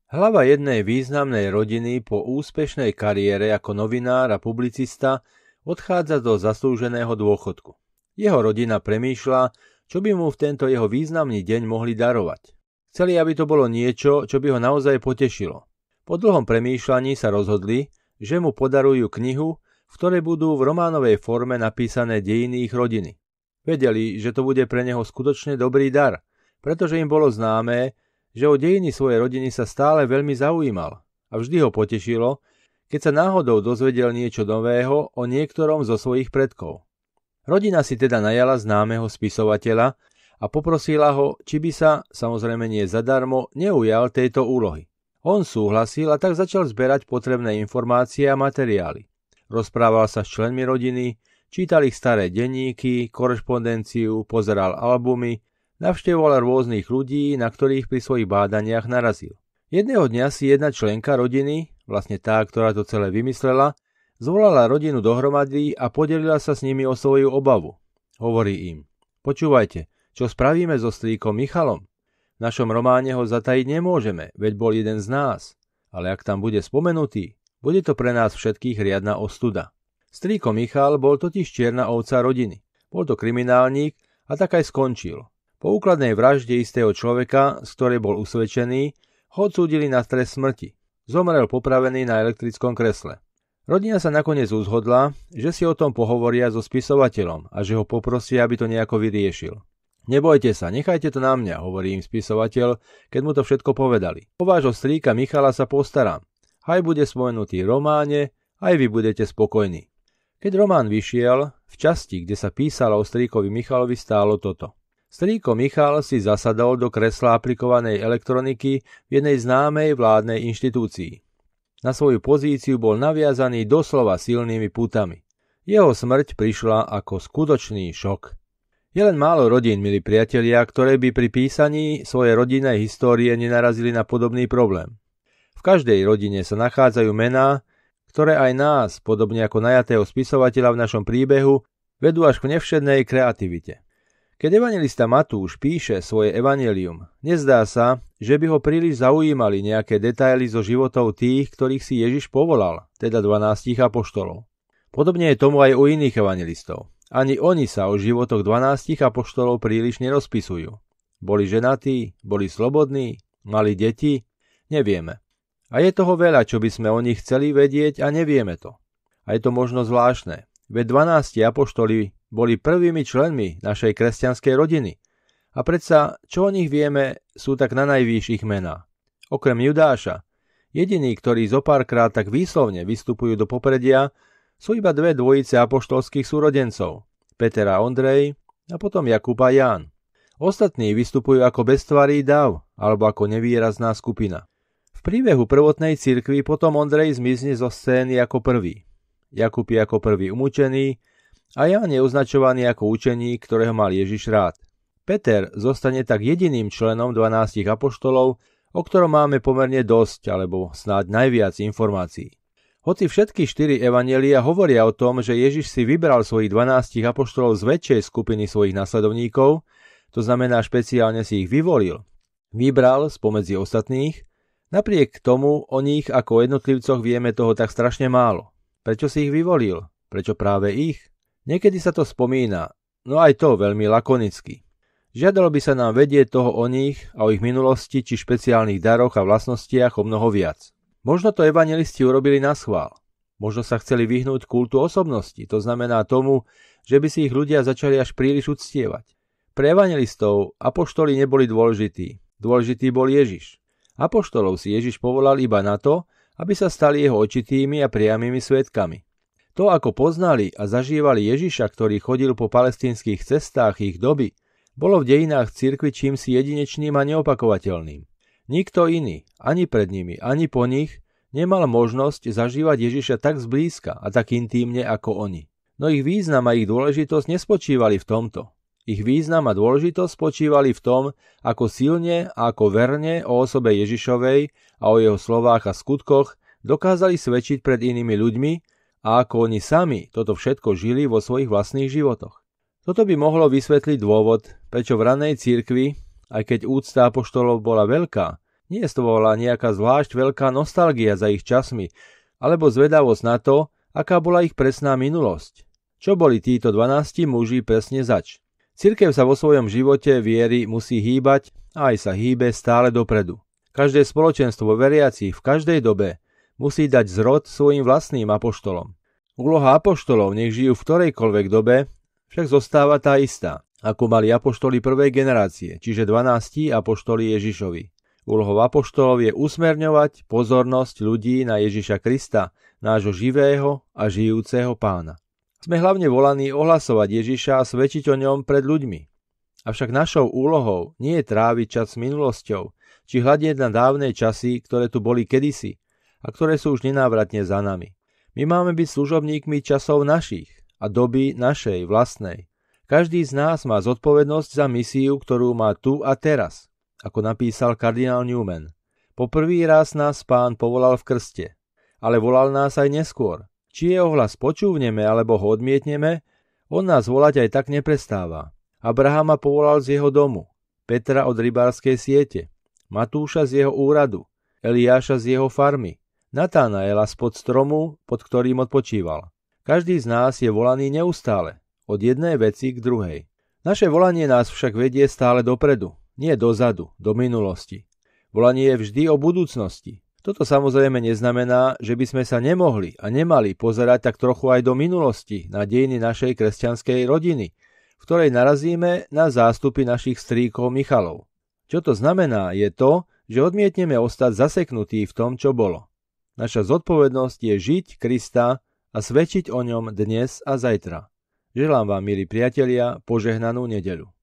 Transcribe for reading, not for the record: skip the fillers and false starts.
Hlava jednej významnej rodiny po úspešnej kariére ako novinár a publicista odchádza do zaslúženého dôchodku. Jeho rodina premýšľa, čo by mu v tento jeho významný deň mohli darovať. Chceli, aby to bolo niečo, čo by ho naozaj potešilo. Po dlhom premýšľaní sa rozhodli, že mu podarujú knihu, v ktorej budú v románovej forme napísané dejiny ich rodiny. Vedeli, že to bude pre neho skutočne dobrý dar, pretože im bolo známe, že o dejiny svojej rodiny sa stále veľmi zaujímal a vždy ho potešilo, keď sa náhodou dozvedel niečo nového o niektorom zo svojich predkov. Rodina si teda najala známeho spisovateľa a poprosila ho, či by sa, samozrejme nie zadarmo, neujal tejto úlohy. On súhlasil a tak začal zberať potrebné informácie a materiály. Rozprával sa s členmi rodiny, čítal ich staré denníky, korešpondenciu, pozeral albumy, navštevoval rôznych ľudí, na ktorých pri svojich bádaniach narazil. Jedného dňa si jedna členka rodiny, vlastne tá, ktorá to celé vymyslela, zvolala rodinu dohromady a podelila sa s nimi o svoju obavu. Hovorí im: počúvajte, čo spravíme so strýkom Michalom? V našom románe ho zatajiť nemôžeme, veď bol jeden z nás. Ale ak tam bude spomenutý, bude to pre nás všetkých riadna ostuda. Strýko Michal bol totiž čierna ovca rodiny. Bol to kriminálnik a tak aj skončil. Po úkladnej vražde istého človeka, z ktorej bol usvedčený, ho odsúdili na trest smrti. Zomrel popravený na elektrickom kresle. Rodina sa nakoniec uzhodla, že si o tom pohovoria so spisovateľom a že ho poprosia, aby to nejako vyriešil. Nebojte sa, nechajte to na mňa, hovorí im spisovateľ, keď mu to všetko povedali. O vášho strýka Michala sa postarám. Aj bude spomenutý v románe, aj vy budete spokojní. Keď román vyšiel, v časti, kde sa písalo o strýkovi Michalovi, stálo toto. Strýko Michal si zasadol do kresla aplikovanej elektroniky v jednej známej vládnej inštitúcii. Na svoju pozíciu bol naviazaný doslova silnými pútami. Jeho smrť prišla ako skutočný šok. Je len málo rodín, milí priatelia, ktoré by pri písaní svojej rodinnej histórie nenarazili na podobný problém. V každej rodine sa nachádzajú mená, ktoré aj nás, podobne ako najatého spisovateľa v našom príbehu, vedú až k nevšednej kreativite. Keď evanjelista Matúš píše svoje evanjelium, nezdá sa, že by ho príliš zaujímali nejaké detaily zo životov tých, ktorých si Ježiš povolal, teda 12 apoštolov. Podobne je tomu aj u iných evanjelistov. Ani oni sa o životoch 12 apoštolov príliš nerozpisujú. Boli ženatí, boli slobodní, mali deti? Nevieme. A je toho veľa, čo by sme o nich chceli vedieť a nevieme to. A je to možno zvláštne. Veď 12 apoštoli boli prvými členmi našej kresťanskej rodiny. A predsa, čo o nich vieme, sú tak na najvýšších mená. Okrem Judáša, jediní, ktorí zopárkrát tak výslovne vystupujú do popredia, sú iba dve dvojice apoštolských súrodencov, Peter a Ondrej a potom Jakub a Ján. Ostatní vystupujú ako beztvarý dav alebo ako nevýrazná skupina. V príbehu prvotnej cirkvi potom Ondrej zmizne zo scény ako prvý. Jakub je ako prvý umúčený a Ján je označovaný ako učeník, ktorého mal Ježiš rád. Peter zostane tak jediným členom 12 apoštolov, o ktorom máme pomerne dosť, alebo snáď najviac informácií. Hoci všetky 4 evanjelia hovoria o tom, že Ježiš si vybral svojich 12 apoštolov z väčšej skupiny svojich nasledovníkov, to znamená špeciálne si ich vyvolil, vybral spomedzi ostatných, napriek tomu o nich ako jednotlivcoch vieme toho tak strašne málo. Prečo si ich vyvolil? Prečo práve ich? Niekedy sa to spomína, no aj to veľmi lakonicky. Žiadalo by sa nám vedieť toho o nich a o ich minulosti či špeciálnych daroch a vlastnostiach o mnoho viac. Možno to evanjelisti urobili naschvál. Možno sa chceli vyhnúť kultu osobnosti, to znamená tomu, že by si ich ľudia začali až príliš uctievať. Pre evanjelistov apoštoli neboli dôležití. Dôležitý bol Ježiš. Apoštolov si Ježiš povolal iba na to, aby sa stali jeho očitými a priamými svedkami. To, ako poznali a zažívali Ježiša, ktorý chodil po palestínskych cestách ich doby, bolo v dejinách cirkvi čímsi jedinečným a neopakovateľným. Nikto iný, ani pred nimi, ani po nich, nemal možnosť zažívať Ježiša tak zblízka a tak intímne ako oni. No ich význam a ich dôležitosť nespočívali v tomto. Ich význam a dôležitosť spočívali v tom, ako silne a ako verne o osobe Ježišovej a o jeho slovách a skutkoch dokázali svedčiť pred inými ľuďmi a ako oni sami toto všetko žili vo svojich vlastných životoch. Toto by mohlo vysvetliť dôvod, prečo v ranej cirkvi, aj keď úcta apoštolov bola veľká, Nie stvovala nejaká zvlášť veľká nostalgia za ich časmi, alebo zvedavosť na to, aká bola ich presná minulosť. Čo boli títo 12 muži presne zač? Cirkev sa vo svojom živote viery musí hýbať a aj sa hýbe stále dopredu. Každé spoločenstvo veriacich v každej dobe musí dať zrod svojim vlastným apoštolom. Úloha apoštolov, nech žijú v ktorejkoľvek dobe, však zostáva tá istá, ako mali apoštoli prvej generácie, čiže 12 apoštoli Ježišovi. Úlohou apoštolov je usmerňovať pozornosť ľudí na Ježiša Krista, nášho živého a žijúceho Pána. Sme hlavne volaní ohlasovať Ježiša a svedčiť o ňom pred ľuďmi. Avšak našou úlohou nie je tráviť čas s minulosťou, či hľadieť na dávne časy, ktoré tu boli kedysi a ktoré sú už nenávratne za nami. My máme byť služobníkmi časov našich a doby našej vlastnej. Každý z nás má zodpovednosť za misiu, ktorú má tu a teraz. Ako napísal kardinál Newman. Po prvý raz nás Pán povolal v krste, ale volal nás aj neskôr. Či jeho hlas počúvneme, alebo ho odmietneme, on nás volať aj tak neprestáva. Abrahama povolal z jeho domu, Petra od rybárskej siete, Matúša z jeho úradu, Eliáša z jeho farmy, Natánaela spod stromu, pod ktorým odpočíval. Každý z nás je volaný neustále, od jednej veci k druhej. Naše volanie nás však vedie stále dopredu. Nie dozadu, do minulosti. Volanie je vždy o budúcnosti. Toto samozrejme neznamená, že by sme sa nemohli a nemali pozerať tak trochu aj do minulosti na dejiny našej kresťanskej rodiny, v ktorej narazíme na zástupy našich strýkov Michalov. Čo to znamená, je to, že odmietneme ostať zaseknutí v tom, čo bolo. Naša zodpovednosť je žiť Krista a svedčiť o ňom dnes a zajtra. Želám vám, milí priatelia, požehnanú nedeľu.